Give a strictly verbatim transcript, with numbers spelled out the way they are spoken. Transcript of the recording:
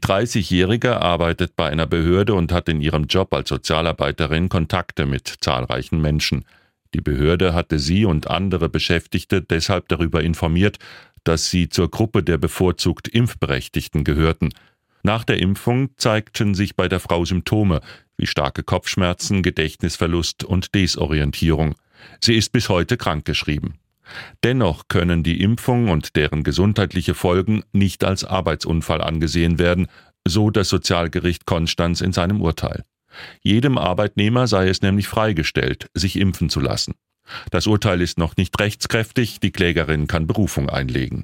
dreißigjährige arbeitet bei einer Behörde und hat in ihrem Job als Sozialarbeiterin Kontakte mit zahlreichen Menschen. Die Behörde hatte sie und andere Beschäftigte deshalb darüber informiert, dass sie zur Gruppe der bevorzugt Impfberechtigten gehörten. Nach der Impfung zeigten sich bei der Frau Symptome wie starke Kopfschmerzen, Gedächtnisverlust und Desorientierung. Sie ist bis heute krankgeschrieben. Dennoch können die Impfung und deren gesundheitliche Folgen nicht als Arbeitsunfall angesehen werden, so das Sozialgericht Konstanz in seinem Urteil. Jedem Arbeitnehmer sei es nämlich freigestellt, sich impfen zu lassen. Das Urteil ist noch nicht rechtskräftig, die Klägerin kann Berufung einlegen.